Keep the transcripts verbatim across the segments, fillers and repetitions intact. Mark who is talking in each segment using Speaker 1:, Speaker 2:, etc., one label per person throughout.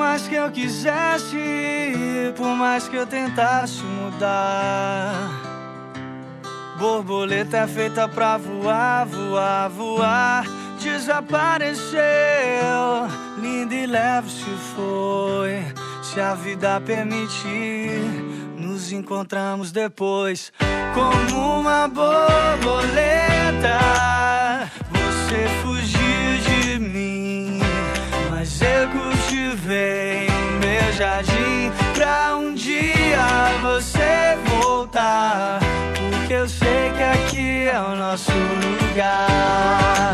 Speaker 1: mais que eu quisesse, por mais que eu tentasse mudar, borboleta é feita pra voar, voar, voar. Desapareceu, linda e leve se foi. Se a vida permitir, nos encontramos depois. Como uma borboleta, você fugiu de mim, mas eu cultivei o meu jardim pra um dia você voltar, porque eu sei que aqui é o nosso lugar.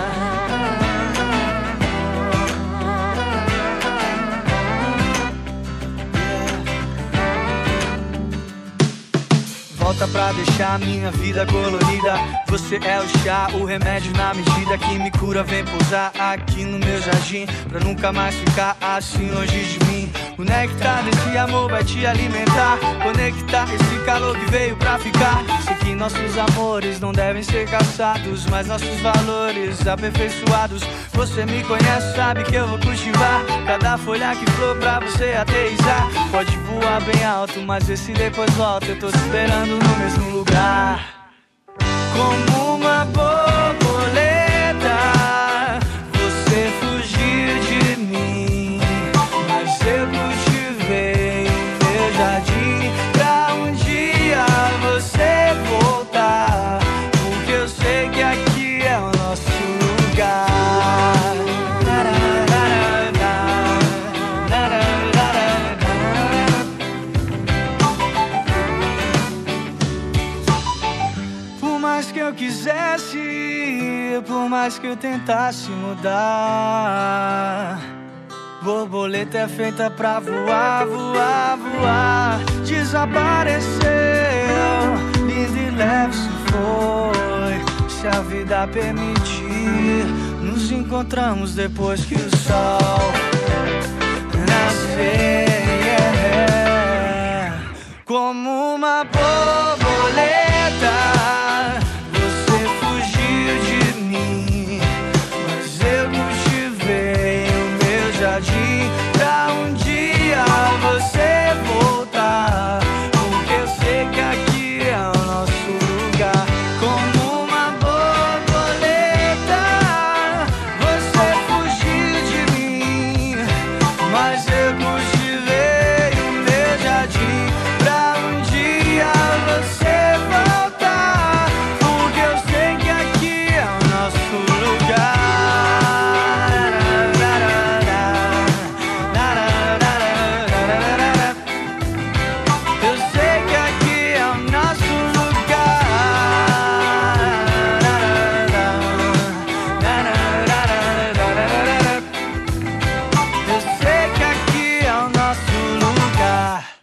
Speaker 1: Volta pra deixar minha vida colorida. Você é o chá, o remédio na medida que me cura. Vem pousar aqui no meu jardim, pra nunca mais ficar assim longe de mim. O néctar desse amor vai te alimentar, conectar esse calor que veio pra ficar. Sei que nossos amores não devem ser caçados, mas nossos valores aperfeiçoados. Você me conhece, sabe que eu vou cultivar cada folha que flor pra você aterrissar. Pode voar bem alto, mas vê se depois volta. Eu tô te esperando no mesmo lugar. Como uma borboleta, você fugiu de mim, mas eu cultivei o meu jardim pra um dia você voltar, porque eu sei que aqui é o nosso lugar. Por mais que eu quisesse, por mais que eu tentasse mudar, borboleta é feita pra voar, voar, voar. Desapareceu, linda e leve se foi. Se a vida permitir, nos encontramos depois que o sol nascer. Como uma borboleta, você fugiu de mim, mas eu cultivei o meu jardim pra um dia você voltar, porque eu sei que aqui é o nosso lugar. Como uma borboleta, você fugiu de mim, mas eu